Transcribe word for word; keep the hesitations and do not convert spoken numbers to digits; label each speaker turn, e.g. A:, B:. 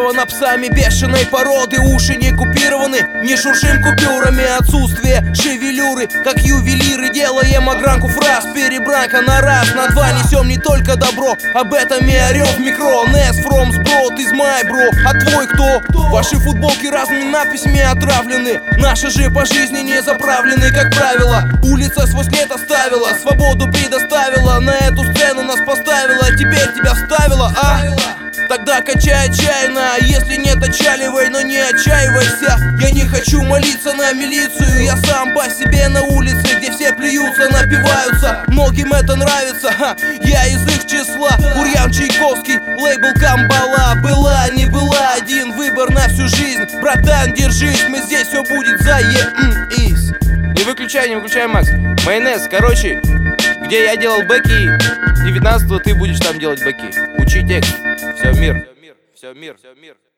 A: Сфотографировано псами бешеной породы. Уши не купированы, не шуршим купюрами. Отсутствие шевелюры, как ювелиры. Делаем огранку фраз, перебранка на раз, на два. Несем не только добро, об этом и орём в микро. Нес from сброд из my bro. А твой кто? Ваши футболки разными надписями отравлены. Наши же по жизни не заправлены, как правило. Улица свой след оставила, свободу предоставила. На эту сцену нас поставила, теперь тебя вставила, а? Тогда качай отчаянно, а если нет, отчаливай, но не отчаивайся. Я не хочу молиться на милицию, я сам по себе на улице, где все плюются, напиваются. Многим это нравится, ха, я из их числа. Бурьян Чайковский, лейбл Камбала. Была, не была, один выбор на всю жизнь. Братан, держись, мы здесь, все будет заебись.
B: Не выключай, не выключай, Макс. Майонез, короче, где я делал бэки, девятнадцатого ты будешь там делать бэки. Учи текст. Все, мир. Все, мир. Все, мир.